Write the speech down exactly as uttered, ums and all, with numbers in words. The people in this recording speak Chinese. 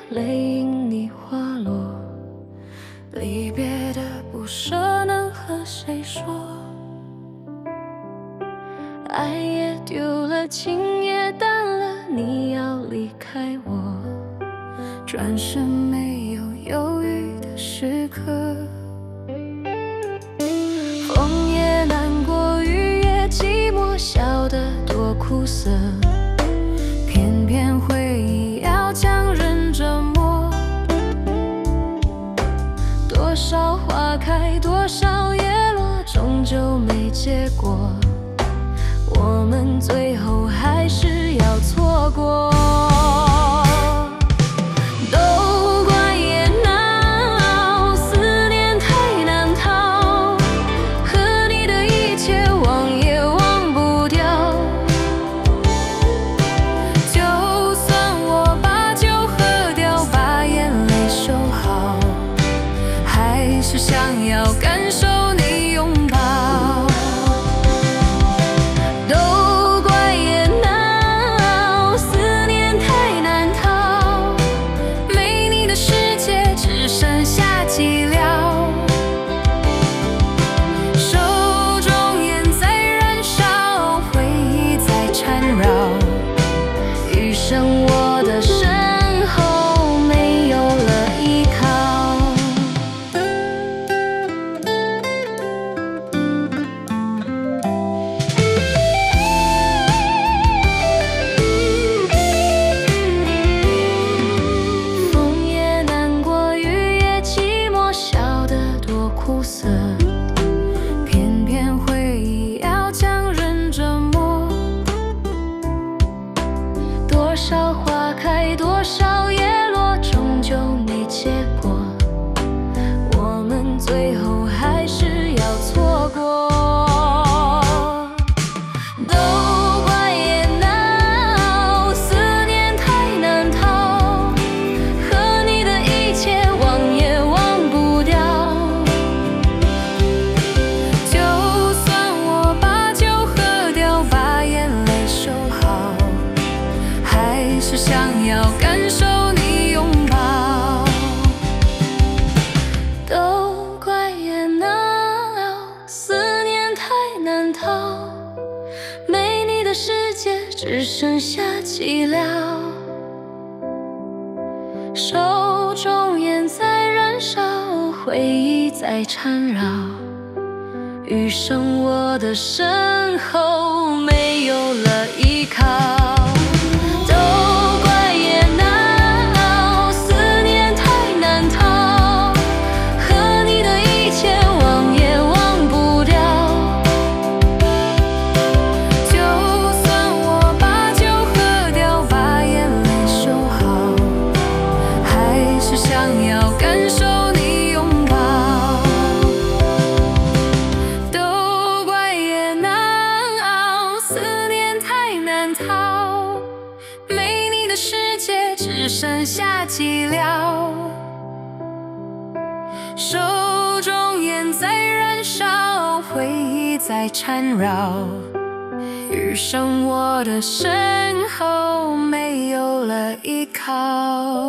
泪因你滑落，离别的不舍能和谁说？爱也丢了，情也淡了，你要离开我，转身没有犹豫的时刻。风也难过，雨也寂寞，笑得多苦涩，偏偏回忆要将人折磨。多少花开，多少叶落，终究没结果，我们最后还是要错过。都怪也难熬，思念太难逃，和你的一切忘也忘不掉。就算我把酒喝掉，把眼泪收好，还是想要感受你拥抱。都怪也难熬，思念太难逃，没你的世界只剩下寂寥。手中烟在燃烧，回忆在缠绕，余生我的身后没有了依靠。风也难过，雨也寂寞，笑得多苦涩，偏偏回忆要将人折磨。多少花开，多少叶落，终究没结果，我们最后还是要错过。都怪也难熬，思念太难逃，和你的一切忘也忘不掉。就算我把酒喝掉，把眼泪收好，还是想要感受你拥抱。都怪也难熬，思念太难逃，没你的世界只剩下寂寥。手中烟在燃烧，回忆在缠绕，余生我的身后没有了依靠。都怪也难熬，思念太难逃，和你的一切忘也忘不掉。就算我把酒喝掉，把眼泪收好，还是想要感受你拥抱。都怪也难熬，思念太难逃，没你的世界只剩下寂寥。手中烟在燃烧，回忆在缠绕，余生我的身后没有了依靠。